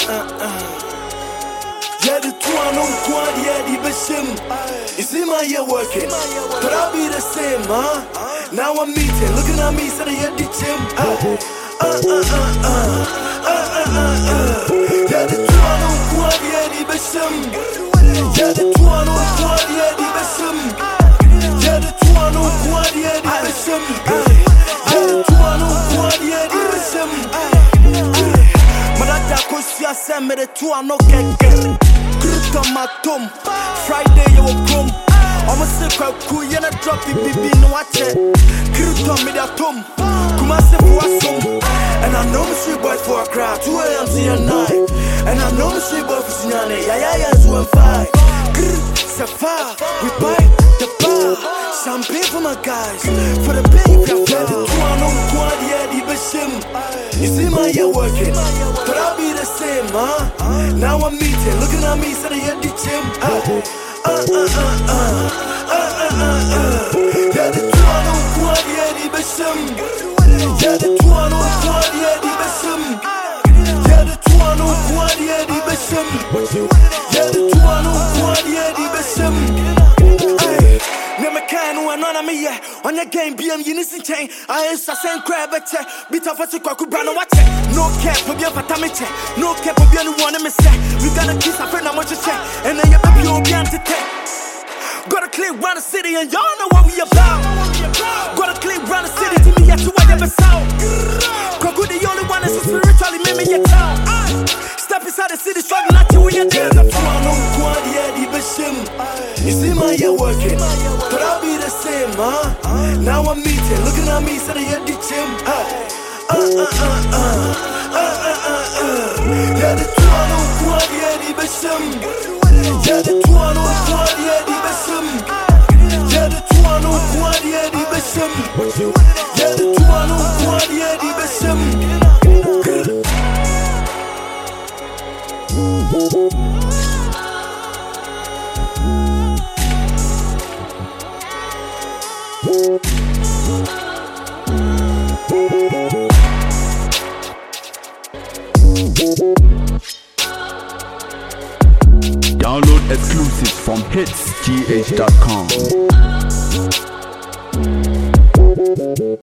Yeah, the two I know quad, yeah, the bashim. You see my year working, but I'll be the same, huh? Now I'm meeting, looking at me, so they at the gym. Yeah, the two I know quad, yeah, the bashim. Yeah, the two I know quad, yeah, the bashim. Yeah, the two I know quad, yeah, the bashim. Yeah, the two I know quad, yeah, the bashim. Madada kosia send me the two I know keke. Gruta matum, Friday you will come. I'm a sick cool, you not drop it, baby, no watch it. Gruta me the tum, kuma se for some. And I know me street boys for a crowd, 2 a.m. to your night. And I know me street boys for Sinyane, yeah, 2 and 5. Grr, Safa, we bite the bar. Champagne for my guys, for the baby, I feel the two I know quad, yeah, the bashim. You see my year working, but I'll be the same, huh? Now I'm meeting, looking at me, so they at the gym. Yeah, the two I know quad, yeah, the bashim. Yeah, the two I know quad, yeah, the bashim. Yeah, the two I know quad, yeah, the bashim. Yeah, the two I know quad, yeah, the bashim. On your game, BM, you listen chain. I ain't saying crab at check. Beat off a Chicago brand watch it. No cap for your Fatamiche. No cap for your one of me say. We got a kiss, I friend, I'm what you check. And then you're pure beyond to take. Gotta clear round the city, and y'all know what we about. Gotta clear round the city to me, at you I never saw. Koku, the only one that's spiritually made me your town. Step inside the city, struggling at you when you're there. You see my year working, but I'll be the same, huh? Now I'm meeting, looking at me, so they at the gym. Yeah, the two I know quad, yeah, the bashim. Yeah, the two I know quad, yeah, the bashim. Yeah, the two I know quad, yeah, the bashim. Yeah, the two I know quad, yeah, the bashim. Download exclusives from hitsgh.com.